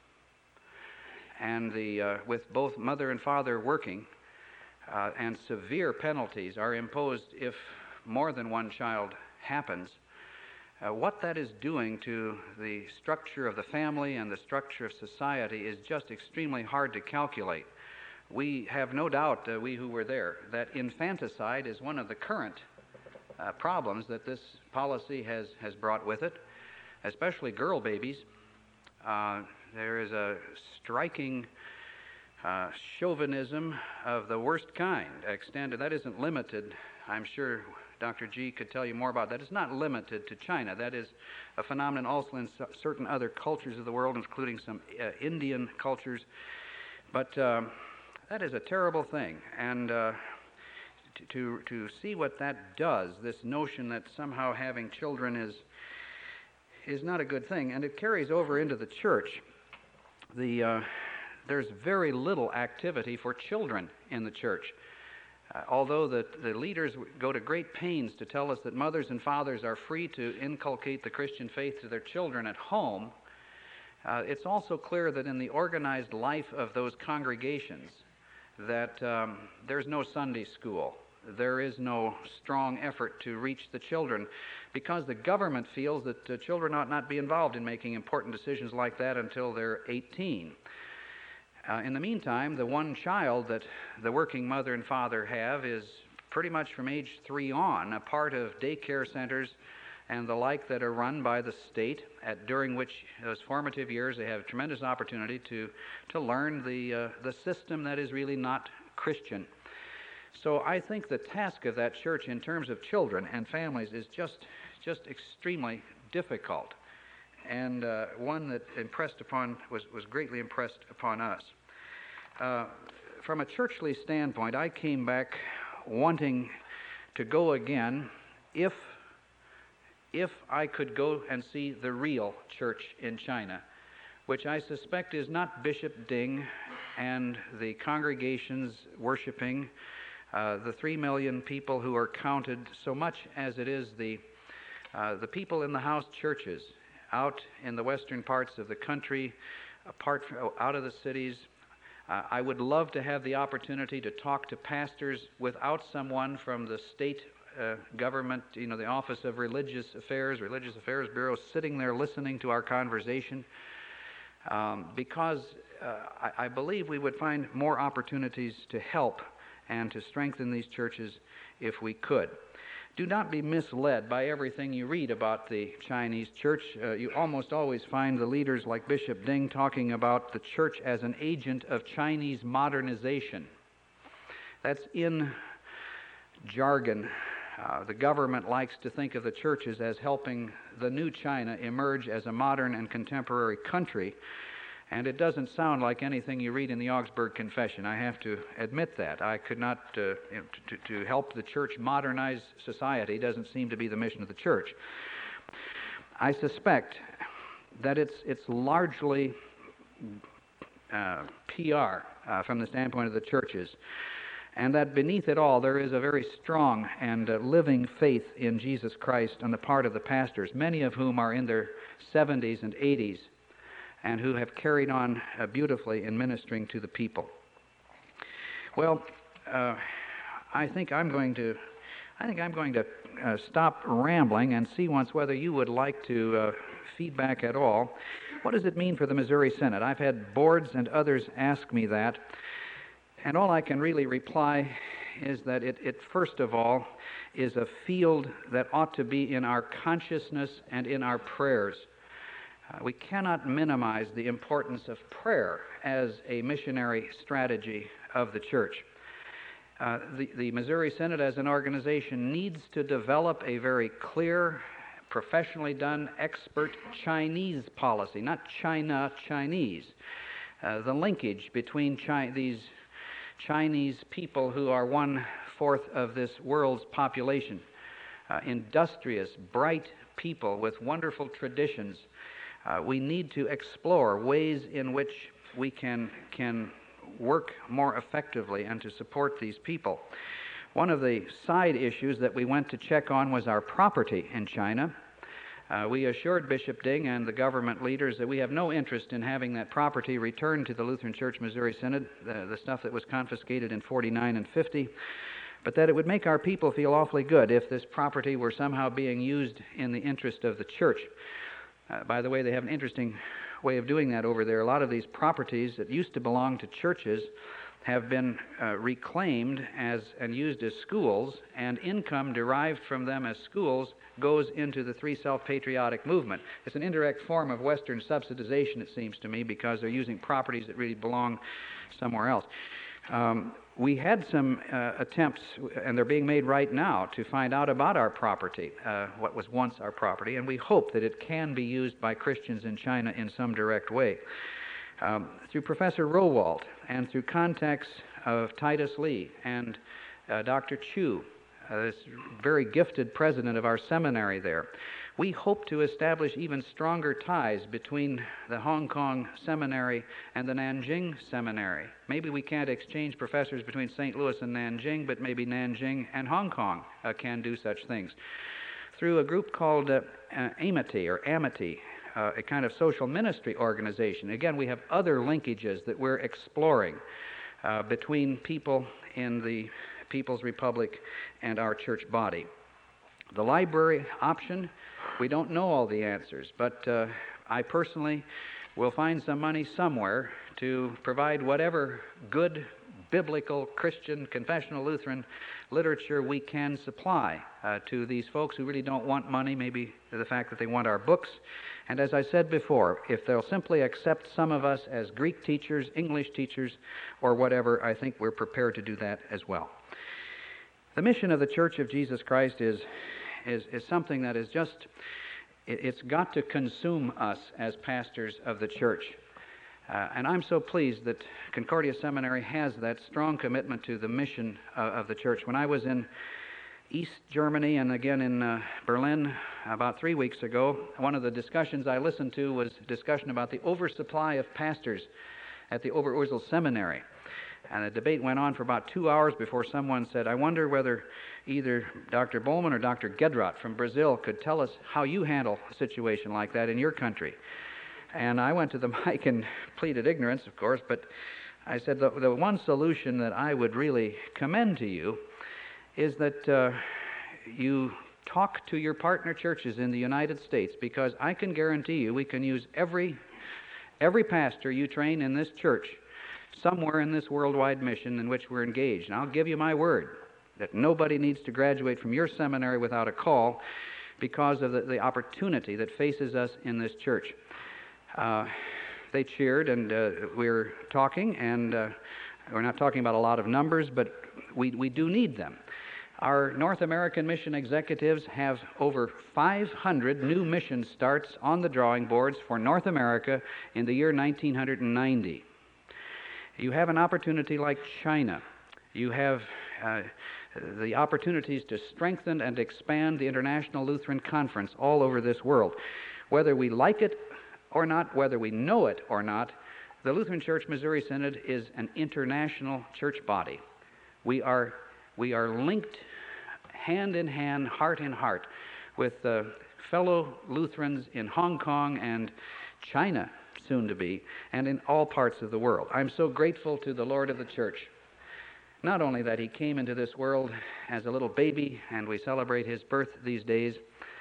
And the, uh, with both mother and father working, uh, and severe penalties are imposed if more than one child happens. Uh, what that is doing to the structure of the family and the structure of society is just extremely hard to calculate. We have no doubt, uh, we who were there, that infanticide is one of the current uh, problems that this policy has, has brought with it, especially girl babies. Uh, there is a striking uh, chauvinism of the worst kind extended. That isn't limited. I'm sure Doctor G could tell you more about that. It's not limited to China. That is a phenomenon also in certain other cultures of the world, including some uh, Indian cultures. But um, that is a terrible thing, and uh, to, to to see what that does, this notion that somehow having children is is not a good thing, and it carries over into the church. The uh, there's very little activity for children in the church, uh, although the the leaders go to great pains to tell us that mothers and fathers are free to inculcate the Christian faith to their children at home. Uh, it's also clear that in the organized life of those congregations, that um, there's no Sunday school. There is no strong effort to reach the children because the government feels that uh, children ought not be involved in making important decisions like that until they're eighteen. Uh, in the meantime, the one child that the working mother and father have is pretty much from age three on a part of daycare centers and the like that are run by the state, at, during which those formative years they have tremendous opportunity to, to learn the, uh, the system that is really not Christian. So I think the task of that church in terms of children and families is just, just extremely difficult, and uh, one that impressed upon, was, was greatly impressed upon us. Uh, from a churchly standpoint, I came back wanting to go again if if I could go and see the real church in China, which I suspect is not Bishop Ding and the congregations worshiping, uh, the three million people who are counted, so much as it is the, uh, the people in the house churches out in the western parts of the country, apart from, out of the cities. Uh, I would love to have the opportunity to talk to pastors without someone from the state Uh, government, you know, the Office of Religious Affairs, Religious Affairs Bureau, sitting there listening to our conversation, um, because uh, I, I believe we would find more opportunities to help and to strengthen these churches if we could. Do not be misled by everything you read about the Chinese church. Uh, you almost always find the leaders like Bishop Ding talking about the church as an agent of Chinese modernization. That's in jargon. Uh, the government likes to think of the churches as helping the new China emerge as a modern and contemporary country, and it doesn't sound like anything you read in the Augsburg Confession. I have to admit that. I could not, uh, you know, to, to help the church modernize society doesn't seem to be the mission of the church. I suspect that it's, it's largely uh, P R uh, from the standpoint of the churches, and that beneath it all there is a very strong and uh, living faith in Jesus Christ on the part of the pastors, many of whom are in their seventies and eighties, and who have carried on uh, beautifully in ministering to the people. Well, uh, I think I'm going to, I think I'm going to uh, stop rambling and see once whether you would like to uh, feedback at all. What does it mean for the Missouri Synod? I've had boards and others ask me that. And all I can really reply is that it, it, first of all, is a field that ought to be in our consciousness and in our prayers. Uh, we cannot minimize the importance of prayer as a missionary strategy of the church. Uh, the, the Missouri Synod as an organization needs to develop a very clear, professionally done, expert Chinese policy, not China, Chinese. Uh, the linkage between Chi- these Chinese people who are one-fourth of this world's population, uh, industrious, bright people with wonderful traditions. Uh, we need to explore ways in which we can, can work more effectively and to support these people. One of the side issues that we went to check on was our property in China. Uh, we assured Bishop Ding and the government leaders that we have no interest in having that property returned to the Lutheran Church Missouri Synod, the, the stuff that was confiscated in forty-nine and fifty, but that it would make our people feel awfully good if this property were somehow being used in the interest of the church. Uh, by the way, they have an interesting way of doing that over there. A lot of these properties that used to belong to churches have been uh, reclaimed as and used as schools, and income derived from them as schools goes into the Three Self-Patriotic movement. It's an indirect form of Western subsidization, it seems to me, because they're using properties that really belong somewhere else. Um, we had some uh, attempts, and they're being made right now, to find out about our property, uh, what was once our property, and we hope that it can be used by Christians in China in some direct way. Um, through Professor Rowalt and through contacts of Titus Lee and uh, Doctor Chu, uh, this very gifted president of our seminary there, we hope to establish even stronger ties between the Hong Kong Seminary and the Nanjing Seminary. Maybe we can't exchange professors between Saint Louis and Nanjing, but maybe Nanjing and Hong Kong uh, can do such things. Through a group called uh, uh, Amity or Amity, uh, a kind of social ministry organization. Again, we have other linkages that we're exploring uh, between people in the People's Republic and our church body. The library option, we don't know all the answers, but uh, I personally will find some money somewhere to provide whatever good biblical Christian confessional Lutheran literature we can supply uh, to these folks who really don't want money, maybe the fact that they want our books. And as I said before, if they'll simply accept some of us as Greek teachers, English teachers, or whatever, I think we're prepared to do that as well. The mission of the Church of Jesus Christ is is, is something that is just, it, it's got to consume us as pastors of the church. Uh, and I'm so pleased that Concordia Seminary has that strong commitment to the mission uh, of the church. When I was in East Germany and again in uh, Berlin about three weeks ago, one of the discussions I listened to was a discussion about the oversupply of pastors at the Oberursel Seminary. And the debate went on for about two hours before someone said, I wonder whether either Doctor Bowman or Doctor Gedrat from Brazil could tell us how you handle a situation like that in your country. And I went to the mic and pleaded ignorance, of course, but I said the, the one solution that I would really commend to you is that uh, you talk to your partner churches in the United States, because I can guarantee you we can use every, every pastor you train in this church somewhere in this worldwide mission in which we're engaged. And I'll give you my word that nobody needs to graduate from your seminary without a call because of the, the opportunity that faces us in this church. Uh, they cheered, and uh, we're talking, and uh, we're not talking about a lot of numbers, but we, we do need them. Our North American mission executives have over five hundred new mission starts on the drawing boards for North America in the year nineteen ninety. You have an opportunity like China. You have uh, the opportunities to strengthen and expand the International Lutheran Conference all over this world. Whether we like it or not, whether we know it or not, the Lutheran Church Missouri Synod is an international church body. We are, we are linked hand in hand, heart in heart, with uh, fellow Lutherans in Hong Kong and China, soon to be, and in all parts of the world. I'm so grateful to the Lord of the Church, not only that He came into this world as a little baby, and we celebrate His birth these days,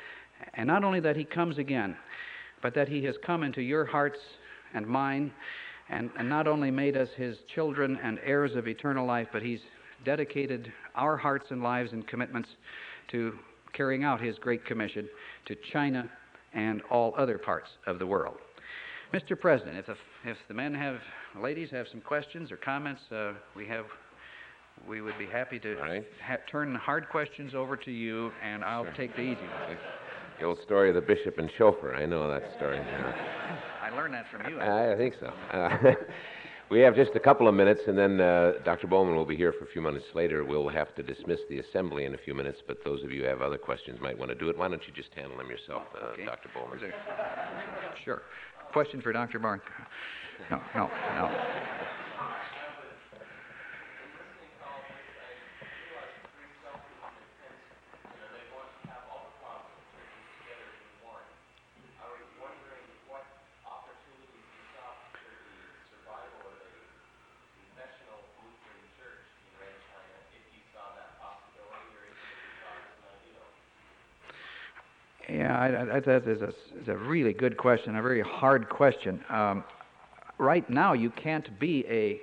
and not only that He comes again, but that He has come into your hearts and mine, and, and not only made us His children and heirs of eternal life, but He's dedicated our hearts and lives and commitments to carrying out His Great Commission to China and all other parts of the world. Mister President, if the, if the men have, ladies have some questions or comments, uh, we have we would be happy to All right. ha- turn hard questions over to you, and I'll Sure. take the easy ones. The old story of the bishop and chauffeur. I know that story. Yeah. I learned that from you. I, I think so. Uh, we have just a couple of minutes, and then uh, Doctor Bowman will be here for a few minutes later. We'll have to dismiss the assembly in a few minutes, but those of you who have other questions might want to do it. Why don't you just handle them yourself, uh, Okay. Doctor Bowman? Is there- Sure. Question for Doctor Barth? No, no, no. Yeah, I, I, that is a, is a really good question, a very hard question. Um, right now, you can't be a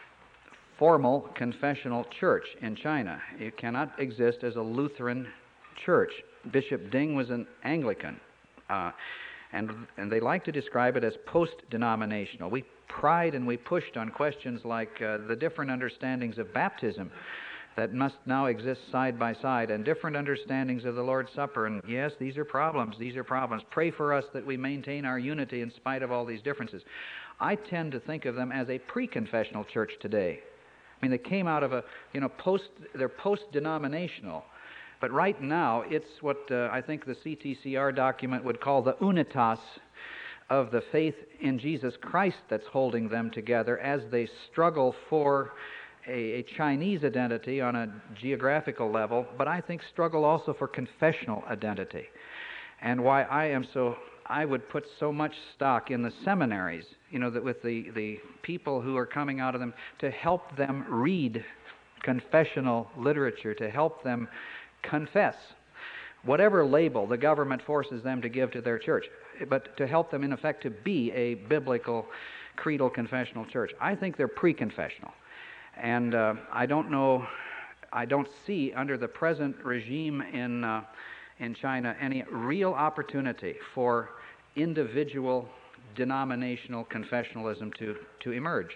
formal confessional church in China. It cannot exist as a Lutheran church. Bishop Ding was an Anglican, uh, and and they like to describe it as post-denominational. We pried and we pushed on questions like uh, the different understandings of baptism that must now exist side by side, and different understandings of the Lord's Supper. And yes, these are problems. These are problems. Pray for us that we maintain our unity in spite of all these differences. I tend to think of them as a pre-confessional church today. I mean, they came out of a, you know, post, they're post-denominational. But right now, it's what uh, I think the C T C R document would call the unitas of the faith in Jesus Christ that's holding them together as they struggle for a, a Chinese identity on a geographical level, but I think struggle also for confessional identity. And why I am so, I would put so much stock in the seminaries, you know, that with the, the people who are coming out of them, to help them read confessional literature, to help them confess whatever label the government forces them to give to their church, but to help them in effect to be a biblical creedal confessional church. I think they're pre-confessional. And uh, I don't know, I don't see under the present regime in, uh, in China any real opportunity for individual denominational confessionalism to, to emerge.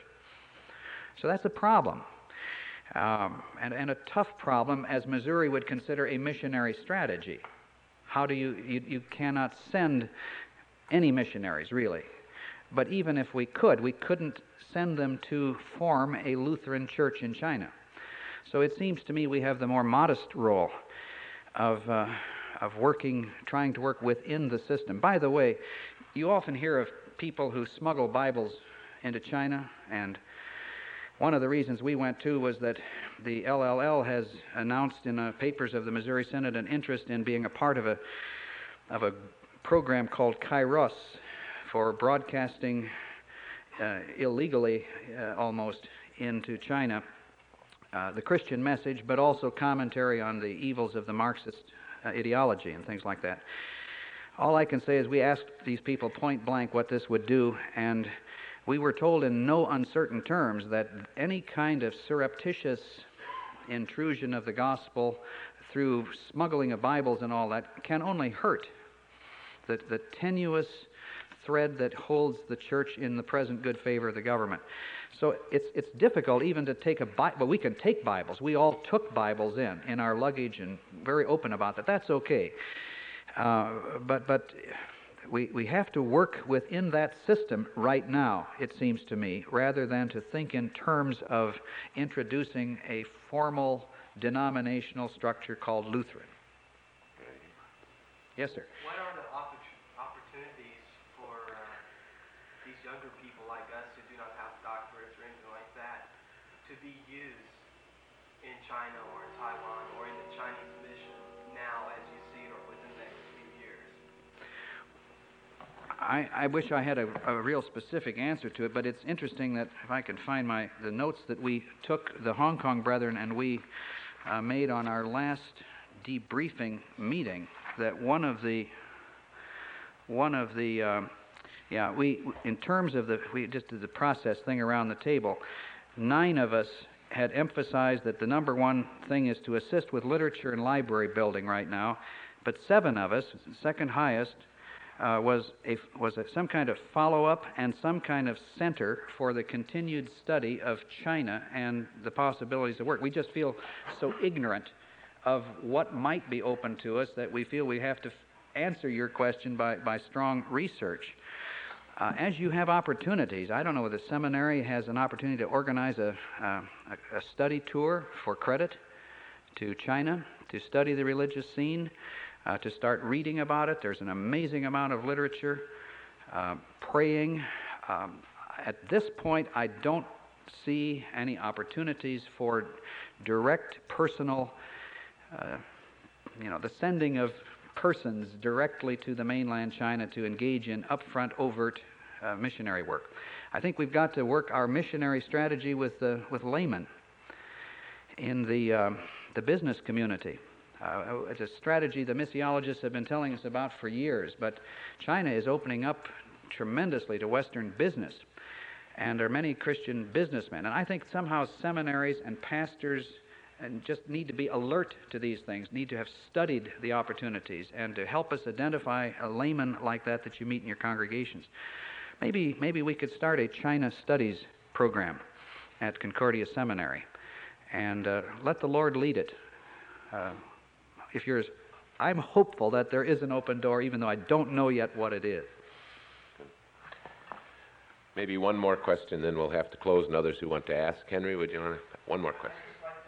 So that's a problem. Um, and, and a tough problem, as Missouri would consider a missionary strategy. How do you, you, you cannot send any missionaries, really. But even if we could, we couldn't send them to form a Lutheran church in China. So it seems to me we have the more modest role of, uh, of working, trying to work within the system. By the way, you often hear of people who smuggle Bibles into China, and one of the reasons we went to was that the L L L has announced in the papers of the Missouri Synod an interest in being a part of a, of a program called Kairos for broadcasting uh, illegally, uh, almost, into China, uh, the Christian message, but also commentary on the evils of the Marxist uh, ideology and things like that. All I can say is we asked these people point blank what this would do, and we were told in no uncertain terms that any kind of surreptitious intrusion of the gospel through smuggling of Bibles and all that can only hurt the, the tenuous thread that holds the church in the present good favor of the government. So it's it's difficult even to take a Bible. Well, we can take Bibles. We all took Bibles in, in our luggage and very open about that. That's okay. Uh, but but we, we have to work within that system right now, it seems to me, rather than to think in terms of introducing a formal denominational structure called Lutheran. Yes, sir. What are the oppor- opportunities for uh, these younger people like us who do not have doctorates or anything like that to be used in China or in Taiwan or in the Chinese mission now as you see it or within the next few years? I, I wish I had a, a real specific answer to it, but it's interesting that if I can find my the notes that we took, the Hong Kong brethren, and we uh, made on our last debriefing meeting, that one of the one of the um, yeah we in terms of the we just did the process thing around the table, nine of us had emphasized that the number one thing is to assist with literature and library building right now, but seven of us, second highest, uh, was a, was a, some kind of follow-up and some kind of center for the continued study of China and the possibilities of work. We just feel so ignorant of what might be open to us that we feel we have to f- answer your question by, by strong research. Uh, as you have opportunities, I don't know whether the seminary has an opportunity to organize a, uh, a, a study tour for credit to China, to study the religious scene, uh, to start reading about it. There's an amazing amount of literature, uh, praying. Um, at this point, I don't see any opportunities for direct personal, uh, you know, the sending of persons directly to the mainland China to engage in upfront, overt uh, missionary work. I think we've got to work our missionary strategy with uh, with laymen in the uh, the business community. Uh, it's a strategy the missiologists have been telling us about for years, but China is opening up tremendously to Western business, and there are many Christian businessmen. And I think somehow seminaries and pastors and just need to be alert to these things, need to have studied the opportunities, and to help us identify a layman like that that you meet in your congregations. Maybe maybe we could start a China Studies program at Concordia Seminary, and uh, let the Lord lead it. Uh, if you're, I'm hopeful that there is an open door, even though I don't know yet what it is. Maybe one more question, then we'll have to close, and others who want to ask. Henry, would you want to? One more question.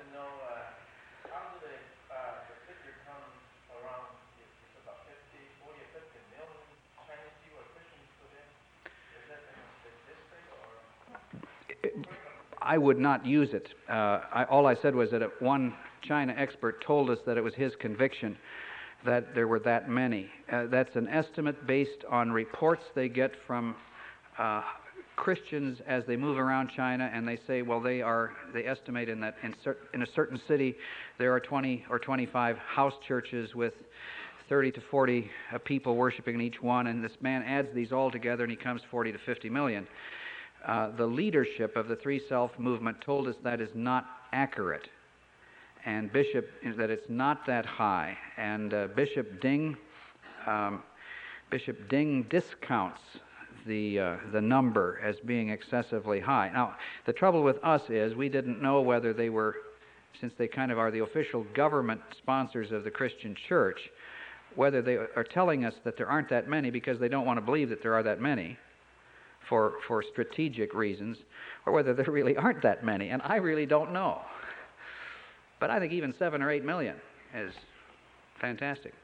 I would not use it. Uh, I, all I said was that one China expert told us that it was his conviction that there were that many. Uh, that's an estimate based on reports they get from uh, Christians as they move around China, and they say, well, they are. They estimate in that in, cer- in a certain city there are twenty or twenty-five house churches with thirty to forty uh, people worshiping in each one, and this man adds these all together, and he comes forty to fifty million. Uh, the leadership of the Three Self movement told us that is not accurate, and Bishop that it's not that high. And uh, Bishop Ding, um, Bishop Ding discounts the uh, the number as being excessively high. Now, the trouble with us is we didn't know whether they were, since they kind of are the official government sponsors of the Christian church, whether they are telling us that there aren't that many because they don't want to believe that there are that many, for for strategic reasons, or whether there really aren't that many, and I really don't know. But I think even seven or eight million is fantastic.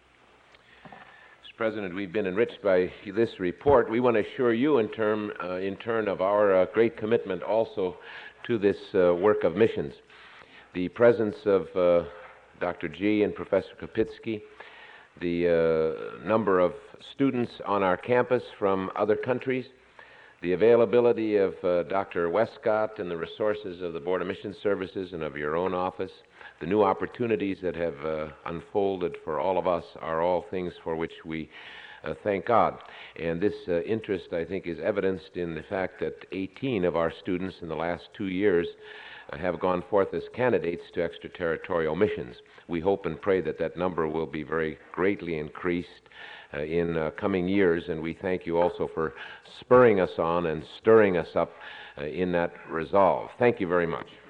Mister President, we've been enriched by this report. We want to assure you in, term, uh, in turn of our uh, great commitment also to this uh, work of missions. The presence of uh, Doctor G and Professor Kopitsky, the uh, number of students on our campus from other countries, the availability of uh, Doctor Westcott and the resources of the Board of Mission Services and of your own office, the new opportunities that have uh, unfolded for all of us are all things for which we uh, thank God. And this uh, interest, I think, is evidenced in the fact that eighteen of our students in the last two years uh, have gone forth as candidates to extraterritorial missions. We hope and pray that that number will be very greatly increased Uh, in uh, coming years, and we thank you also for spurring us on and stirring us up uh, in that resolve. Thank you very much.